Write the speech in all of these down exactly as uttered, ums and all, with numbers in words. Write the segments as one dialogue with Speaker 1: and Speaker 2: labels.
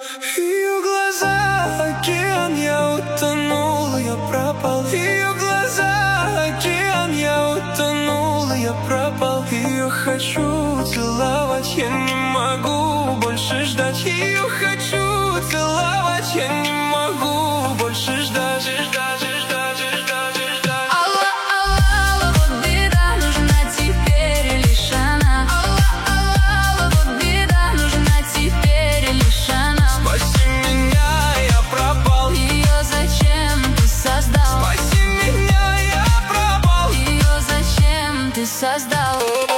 Speaker 1: Ее глаза, океан, я утонул, я пропал. Ее глаза, океан, я утонул, я пропал. Ее хочу целовать, я не могу больше ждать. Ее хочу целовать, я не могу больше ждать, ждать, ждать, ждать, ждать.
Speaker 2: Алла, алла, вот беда, нужна теперь лишь она. Алла, алла, вот беда, нужна теперь лишь она.
Speaker 1: Спаси меня, я пропал.
Speaker 2: Ее зачем ты создал?
Speaker 1: Спаси меня, я пропал.
Speaker 2: Ее зачем ты создал?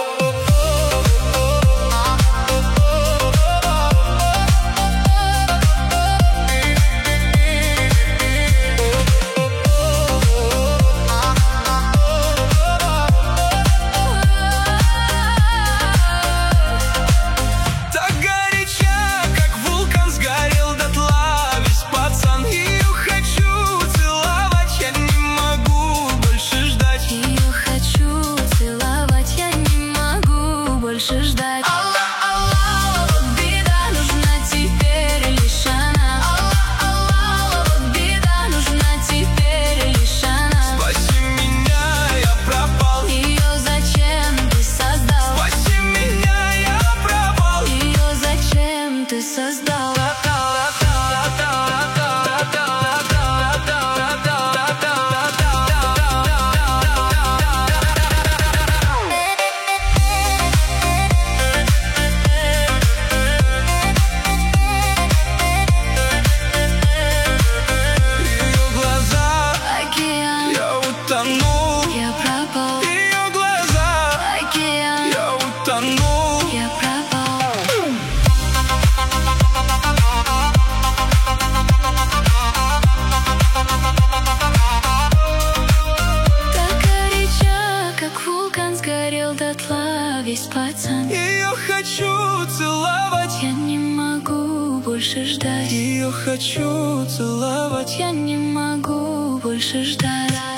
Speaker 2: Больше ждать. Алла, алла, вот беда, нужна теперь лишь она. Алла, алла, вот беда, нужна теперь лишь она.
Speaker 1: Спаси меня, я пропал.
Speaker 2: Ее зачем ты создал?
Speaker 1: Спаси меня, я пропал.
Speaker 2: Ее зачем ты создал?
Speaker 1: Я пропал. Ее глаза,
Speaker 2: Океан,
Speaker 1: я утонул.
Speaker 2: я пропал. Так горяча, как вулкан, сгорел дотла весь пацан.
Speaker 1: Ее хочу целовать,
Speaker 2: Я не могу больше ждать.
Speaker 1: ее хочу целовать.
Speaker 2: Я не могу больше ждать.